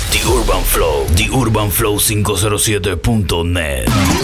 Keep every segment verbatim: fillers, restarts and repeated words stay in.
The Urban Flow, The Urban Flow quinientos siete punto net.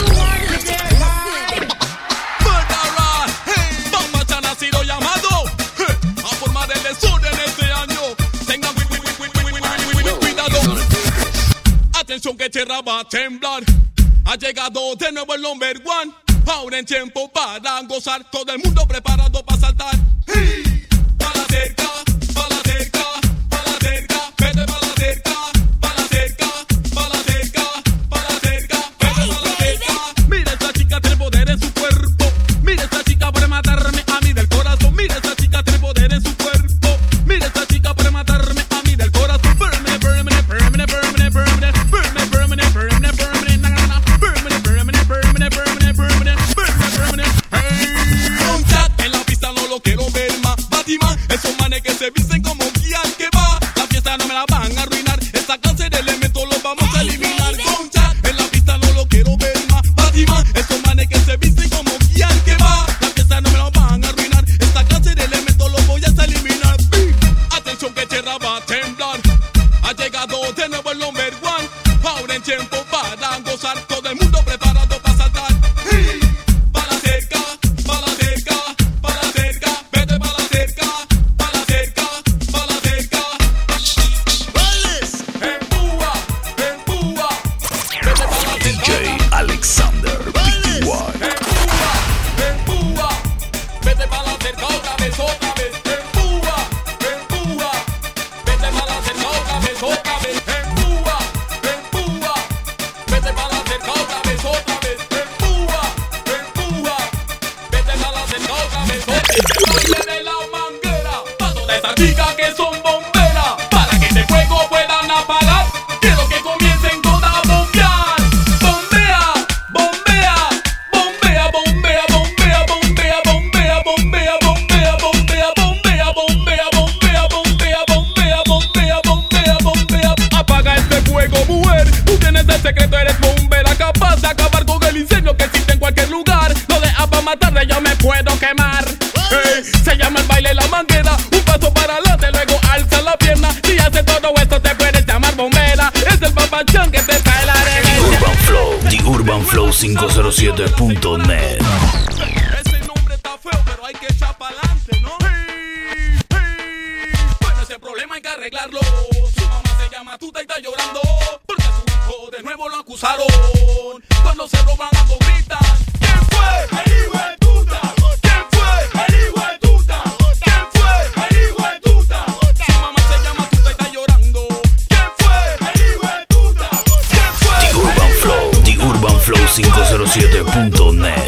Atención que tierra va a temblar. Ha llegado de nuevo el number one. Ahora en tiempo para gozar. Todo el mundo preparado para saltar. Hey, para la cerca, para la cerca, para la cerca. Vete para la cerca, para la cerca, para la cerca, para la cerca. Vete para la cerca. Mira esta chica tiene poder en su cuerpo. Mira esta chica puede matarme a mí del corazón. Mira esta chica tiene poder en su cuerpo. Mira esta chica puede matarme a mí del corazón. Permanent, permanent, permanent, permanent, permanent. Permanent, permanent, permanent, permanent. Na, na, na. Permanent, permanent, permanent, permanent, permanent. Permanent, permanent. Hey. Un chat en la pista no lo quiero ver más. Batima, esos manes que se visten como guían que va. La fiesta no me la van a arruinar. Esta clase de elementos los vamos a eliminar. Con chat en la pista no lo quiero ver más. Batima, esos manes que se visten como guían que va. La fiesta no me la van a arruinar. Esta clase de elementos los voy a eliminar. Atención que tierra va a temblar. Ha llegado de nuevo el number one. Ahora en tiempo para gozar. Todo el mundo preparado para saltar. Hey, para la cerca, para la cerca, para la cerca. Vete para la cerca, para la cerca, para la cerca. Empúa, empúa. Vete para la cerca. D J Alexander B T Y. Empúa, empúa. Vete para la cerca otra vez, otra vez. Empúa, empúa. Vete para la cerca otra vez, otra vez. Empúa, empúa. Vete para la cerca otra vez, otra vez. Empúa, empúa. Vete para la cerca otra vez, otra vez. Baile de la manguera. Paso de esa chica que son bomberas. Para que este fuego puedan apagar. Quiero que comiencen todas a bombear. Bombea, bombea, bombea, bombea, bombea, bombea, bombea, bombea, bombea, bombea, bombea, bombea, bombea, bombea, bombea, bombea, bombea, bombea. Apaga este fuego, mujer. Tú tienes el secreto, eres bombera capaz de acabar con el incendio que existe en cualquier lugar. No dejas para matarle, yo me puedo quemar. Hey, se llama el baile la manguera. Un paso para adelante, luego alza la pierna. Si haces todo esto te puedes llamar bombera. Es el papachón que te trae la The alegría. Urban Flow, The Urban Flow quinientos siete punto net. Ese nombre está feo, pero hay que echar pa'lante, ¿no? Hey, hey. Bueno, ese problema hay que arreglarlo. Su mamá se llama Tuta y está llorando porque a su hijo de nuevo lo acusaron. Cuando se roban algo gritan. ¿Quién fue? El hijo de Tuta. ¿Quién fue? El hijo de Tuta. ¿Quién fue? El hijo de Tuta. Su mamá se llama Tuta y está llorando. ¿Quién fue? El hijo de Tuta. ¿Quién fue? The Urban Flow, The Urban Flow quinientos siete punto net.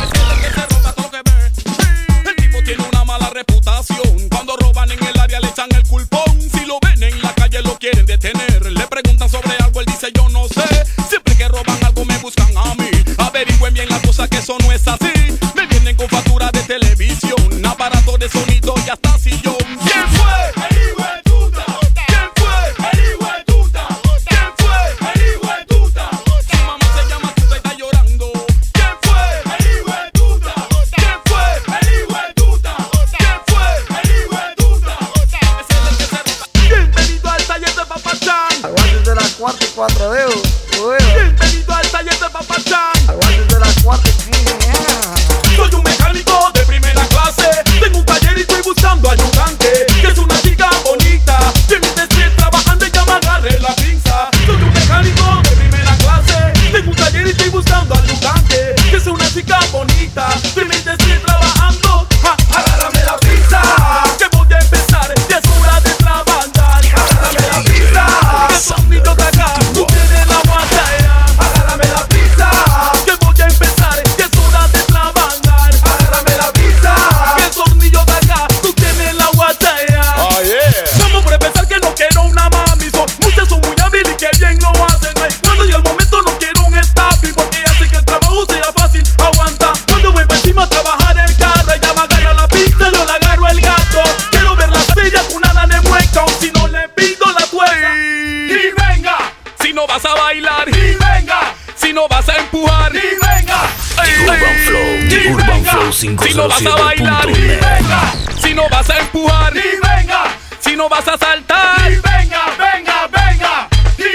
El tipo tiene una mala reputación. Cuando roban en el área le echan el culpón. Si lo ven en la calle lo quieren detener. Le preguntan sobre algo, él dice yo no sé. Siempre que roban algo me buscan a mí. Averigüen bien la cosa que eso no es así. Me vienen con factura de televisión, aparato de sonido y hasta sillón. ¿Quién fue? El hijo de Tuta. ¿Quién fue? El hijo de Tuta. ¿Quién fue? El hijo de Tuta. Su mamá se llama Tuta y está llorando. ¿Quién fue? El hijo de Tuta. ¿Quién fue? El hijo de Tuta. ¿Quién fue? El hijo de Tuta. Ese es el que se rota. Bienvenido al taller de Papachán. Aguantes de las cuatro y cuatro dedos. Bienvenido al taller de Papachán. Aguantes de las cuatro y quince. Soy un mecánico de primera clase. Tengo un taller y estoy buscando ayudante. Que es una chica bonita. Que mi decir trabajando y ya me agarre la pinza. Soy un mecánico de primera clase. Tengo un taller y estoy buscando ayudante. Que es una chica bonita. Que mi decir trabajando. Ja, agárrame la pinza. Que voy a empezar. Ya es hora de trabajar. Agárrame la pinza. Que son niños de acá. Tú tienes la guantera. Agárrame la pinza. Que voy a empezar. Ya es hora de trabajar. Agárrame la pinza. Que son niños de acá. Tú tienes la guantera. Oh, yeah. Vamos por empezar que no quiero una mami. Son muchas, son muy hábiles y que bien lo hacen. Ay, cuando llega el momento no quiero un staffing porque hace que el trabajo sea fácil. Aguanta. Cuando voy para encima a trabajar el carro. Ella me agarra la pista, yo le agarro el gato. Quiero ver la silla con nada de mueca. O si no le pido la tuerca. Y venga, si no vas a bailar. Y venga, si no vas a empujar. Y venga, The Urban Flow, The Urban Flow si no vas a quinientos siete bailar. punto Y net. venga, si no vas a empujar. Y venga, si no vas a saltar. Y venga, venga, venga. Y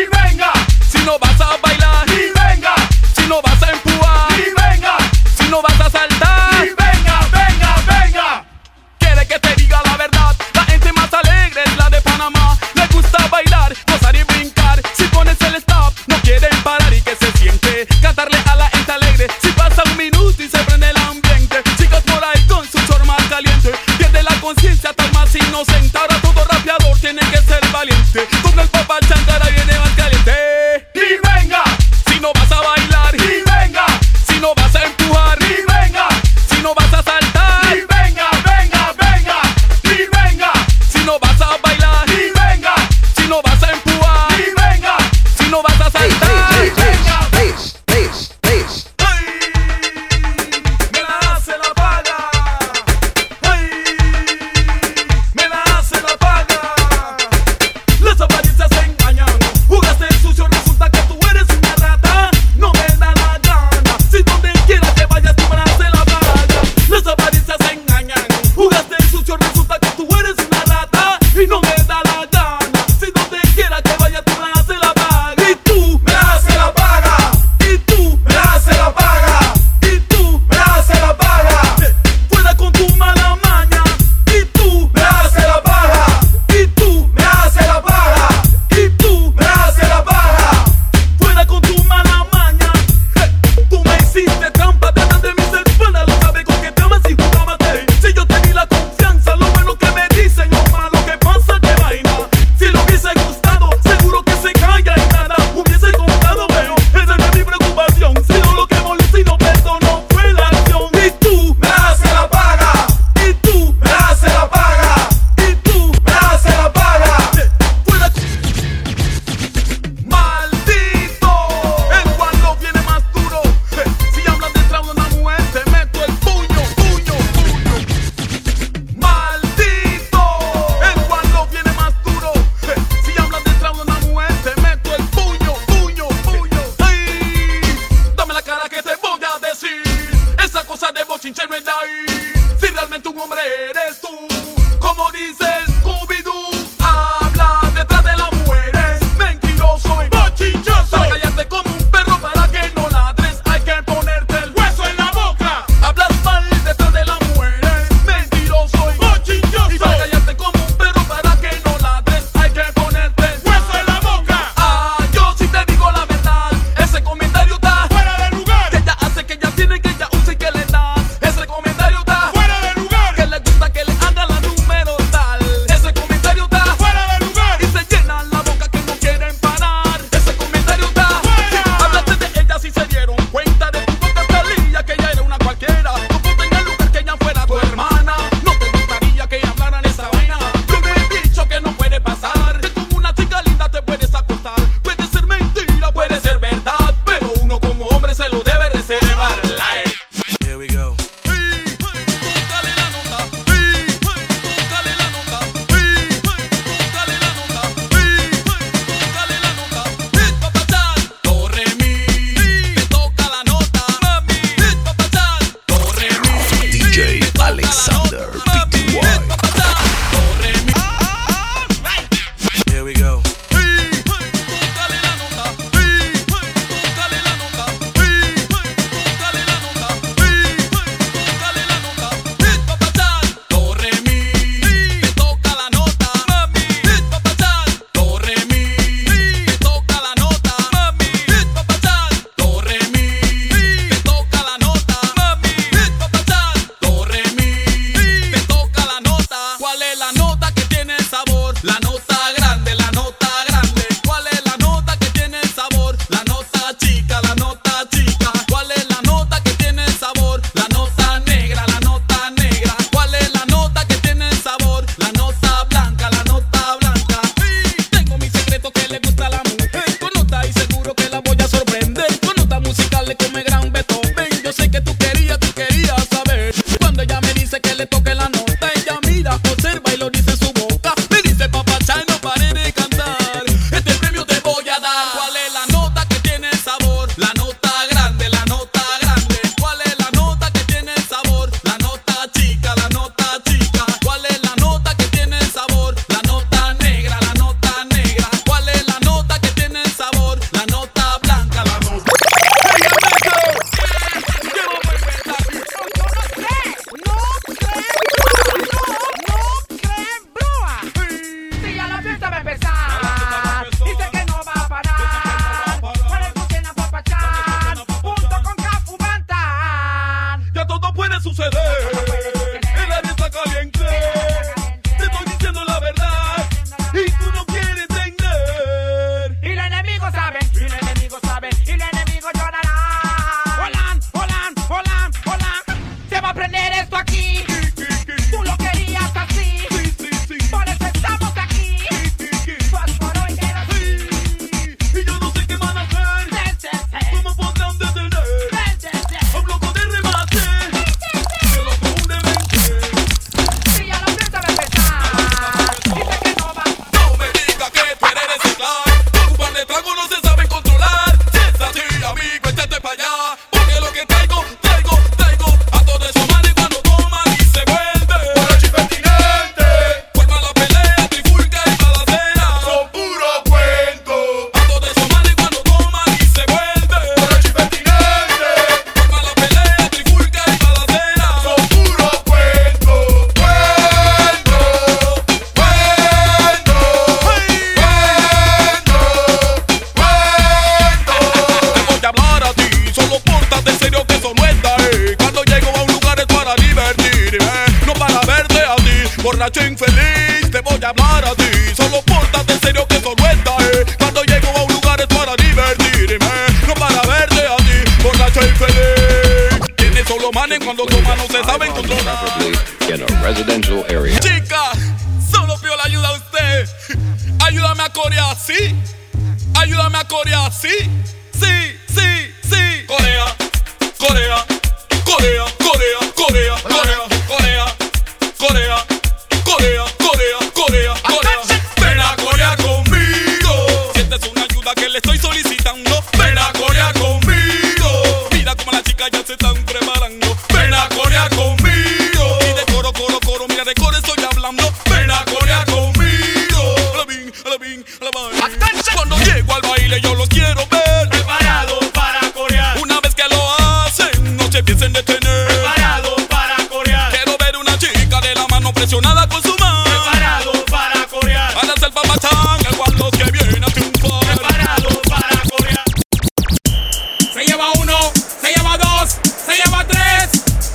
no se saben controlar. In a residential area. Chica, solo pido la ayuda a usted. Ayúdame a corear, ¿sí? Ayúdame a corear, ¿sí? Sí, sí, sí. Corea, Corea, Corea, Corea, Corea, Corea, Corea, Corea, Corea, Corea, Corea, Corea. Ven a Corea conmigo. Sientes una ayuda que le estoy solicitando. Ven a Corea conmigo. Mira cómo las chicas ya se están preparando. Ven a Corea conmigo. Y de coro, coro, coro, mira de coro estoy hablando. Ven a Corea conmigo. A la bing, a la bing, a la bing. Cuando llego al baile yo los quiero ver Preparados para corear. una vez que lo hacen, no se piensen detener. Preparados para corear. Quiero ver una chica de la mano presionada con su mano. Preparados para corear. Para hacer papachán, igual los que vienen a triunfar. Preparados para corear. Se lleva uno, se lleva dos, se lleva tres.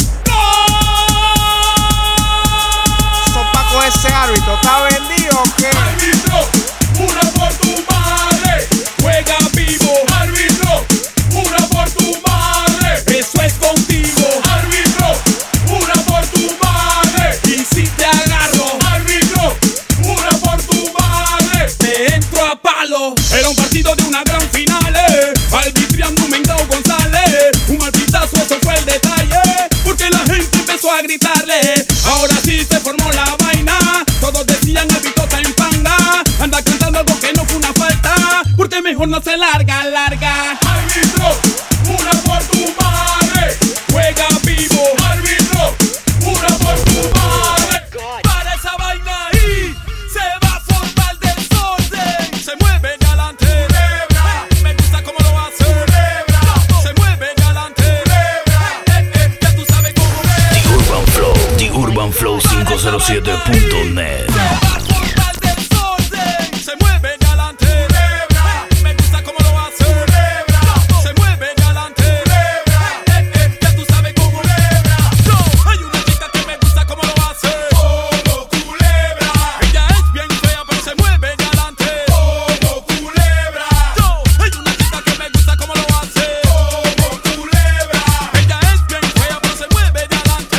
Son Paco ese árbitro, ¿está vendido o qué? Árbitro, una por tu madre. Juega vivo. Árbitro, una por tu madre. Eso es contigo. Árbitro, una por tu madre. Y si te agarro. Árbitro, una por tu madre. Te entro a palo. Era un partido de una gran final. eh. Arbitriando Mendao González. Un arbitazo, eso fue el detalle. Porque la gente empezó a gritarle. Ahora sí se formó la vaina. Todos decían árbitro está en panga. Anda cantando algo que no fue una falta. Porque mejor no se larga, larga. Árbitro, una por tu madre. Juega vivo. Árbitro, una por tu madre. Para esa vaina ahí se va a formar desorden. Se mueve galante. Celebra. Me gusta cómo lo hace. Celebra. Se mueve galante. Celebra. Eh, eh, ya tú sabes cómo es. The Urban Flow, The Urban Flow cinco cero siete punto net. Se va a formar desorden. Se mueve galante. Celebra. Me gusta cómo lo hace. Celebra. Se mueve galante. Celebra. Eh, eh, ya tú sabes cómo celebra. Yo, hay una chica que me gusta cómo lo hace. Como culebra. Ella es bien fea pero se mueve galante. Como culebra. Yo, hay una chica que me gusta cómo lo hace. Como culebra. Ella es bien fea pero se mueve galante.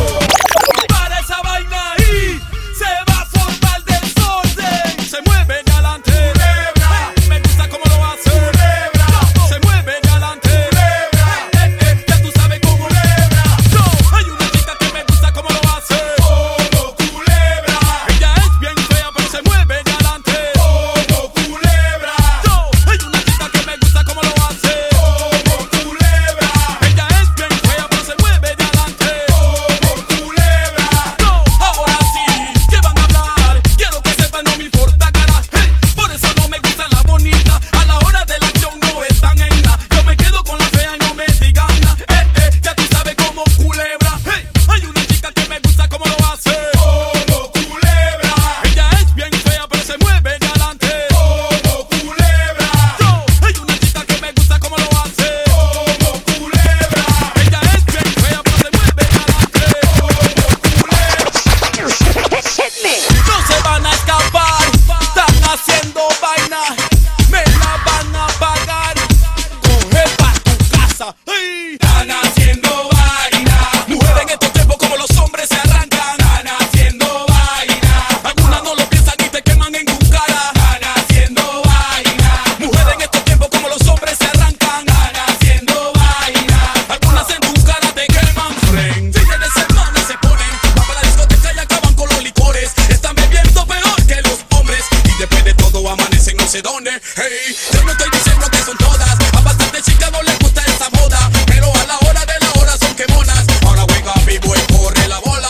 Para esa vaina ahí se va a formar desorden. Se mueve galante. Celebra. Me gusta cómo lo hace. Celebra. Se mueve galante. Celebra. Eh, eh, ya tú sabes cómo celebra. Yo, hay una chica que me gusta cómo lo hace. Como culebra. Ella es bien fea pero se mueve galante. Como culebra. Yo, hay una chica que me gusta cómo lo hace. Como culebra. Ella es bien fea pero se mueve galante. Como culebra. Yo, ahora sí, ¿qué van a hablar? Quiero que sepan no me importa cara. Hey, por eso no me gusta la bonita. A la hora de la acción no están en nada. Yo me quedo con la fea y no me digan nada. Eh, eh, ya tú sabes cómo culebra. Hey, hay una chica que me gusta cómo lo hace. Como culebra. Ella es bien fea pero se mueve galante. Como culebra. Yo, hay una chica que me gusta cómo lo hace. Como culebra. Ella es bien fea pero se mueve galante. Como culebra. No se van a escapar, están haciendo vaina, me la van a pagar. Coge pa' tu casa, ¡ay! Están haciendo vaina. Mujeres en estos tiempos como los hombres se arrancan. Están haciendo vaina. Algunas no lo piensan y te queman en tu cara. Están haciendo vaina. Mujeres en estos tiempos como los hombres se arrancan. Están haciendo vaina. Algunas en tu cara te queman, friend. Fines de semana se ponen, van para la discoteca y acaban con los licores. Están bebiendo peor que los hombres y después de todo amanecen no sé dónde. Hey, yo no estoy diciendo que son todas, a bastante chicas no les gusta esa moda, pero a la hora de la hora son quemonas. Ahora juega vivo y corre la bola.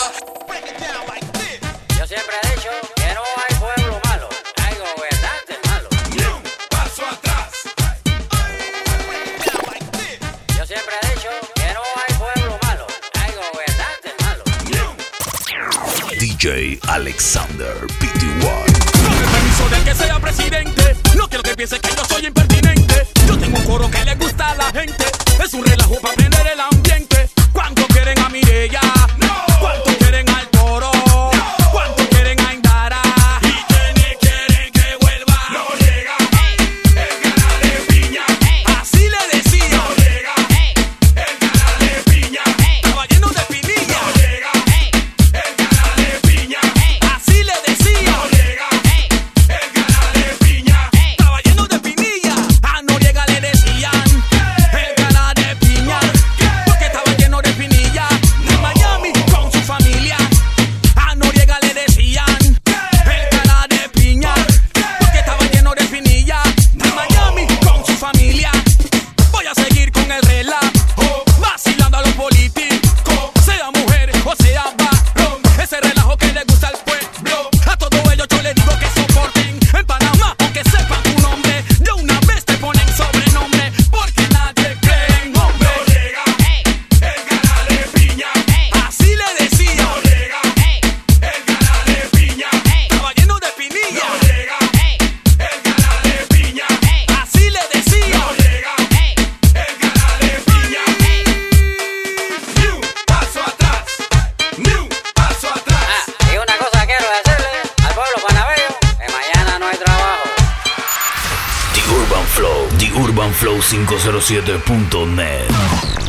Yo siempre he dicho que no hay pueblo malo, hay gobernantes malos. Ni un paso atrás. Yo siempre he dicho que no hay pueblo malo, hay gobernantes malos. D J Alexander P T Y. No me permiso del que sea presidente. No quiero que piense que yo soy impertinente. Yo tengo un coro que le gusta a la gente. Es un relajo para prender el ambiente. ¿Cuánto quieren a Mireya? No. ¿Cuánto quieren al toro? No. ¿Cuánto quieren a Indara? ¿Y quiénes quieren que vuelva? No llega el canal de piña. Así le decía. No llega el canal de piña. Estaba lleno de pinillos. The Urban Flow, The Urban Flow quinientos siete punto net.